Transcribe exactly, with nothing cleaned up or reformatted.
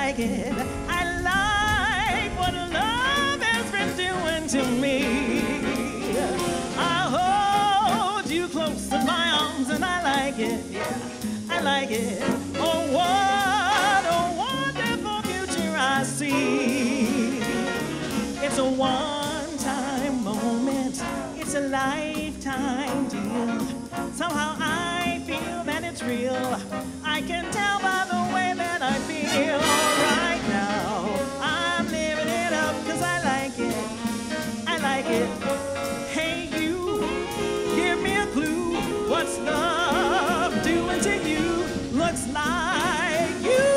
like it. I like what love has been doing to me. I hold you close in my arms and I like it, yeah, I like it. Oh, what a wonderful future I see. It's a one-time moment, it's a lifetime deal. Somehow I feel that it's real. I can tell by the way that I feel right now. I'm living it up 'cause I like it, I like it. Hey you, give me a clue. What's love doing to you? Looks like you